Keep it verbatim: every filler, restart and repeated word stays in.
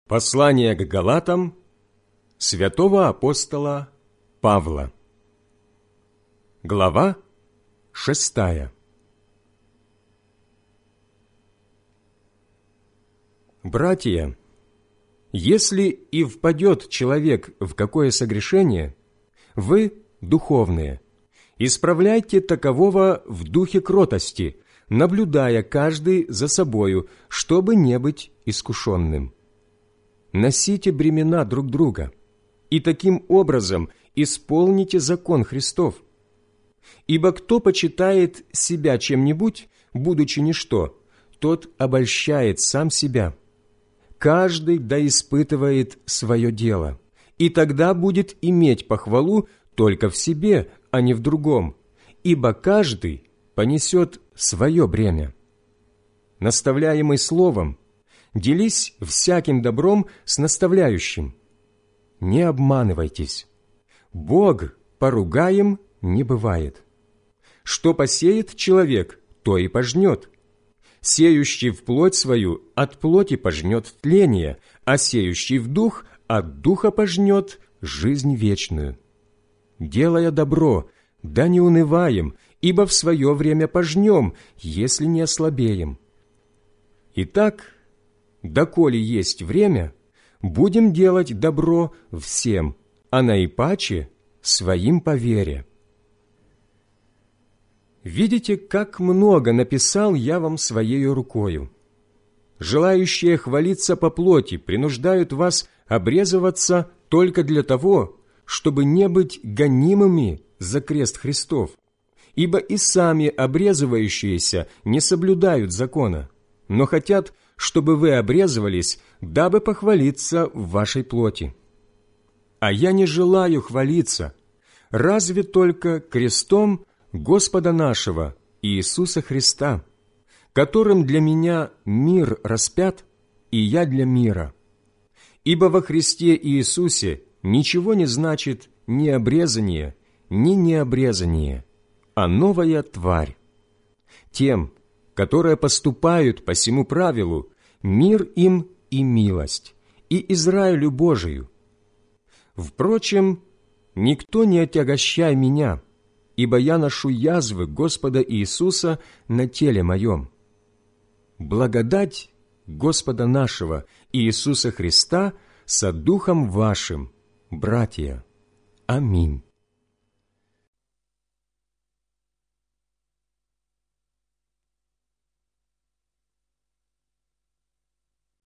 Послание к Галатам святого апостола Павла. Глава шестая. Братья, если и впадет человек в какое согрешение, вы, духовные, исправляйте такового в духе кротости, наблюдая каждый за собою, чтобы не быть искушенным. Носите бремена друг друга, и таким образом исполните закон Христов. Ибо кто почитает себя чем-нибудь, будучи ничто, тот обольщает сам себя. Каждый да испытывает свое дело, и тогда будет иметь похвалу только в себе, а не в другом, ибо каждый понесет свое бремя. Наставляемый словом, делись всяким добром с наставляющим. Не обманывайтесь. Бог поругаем не бывает. Что посеет человек, то и пожнет. Сеющий в плоть свою от плоти пожнет тление, а сеющий в дух от духа пожнет жизнь вечную. Делая добро, да не унываем, ибо в свое время пожнем, если не ослабеем. Итак, доколе есть время, будем делать добро всем, а наипаче своим по вере. Видите, как много написал я вам своею рукою. Желающие хвалиться по плоти принуждают вас обрезываться только для того, чтобы не быть гонимыми за крест Христов, ибо и сами обрезывающиеся не соблюдают закона, но хотят, чтобы вы обрезывались, дабы похвалиться в вашей плоти. А я не желаю хвалиться, разве только крестом Господа нашего Иисуса Христа, которым для меня мир распят, и я для мира. Ибо во Христе Иисусе ничего не значит ни обрезание, ни необрезание, а новая тварь. Тем, которые поступают по сему правилу, мир им и милость, и Израилю Божию. Впрочем, никто не отягощай меня, ибо я ношу язвы Господа Иисуса на теле моем. Благодать Господа нашего Иисуса Христа со духом вашим, братья. Аминь.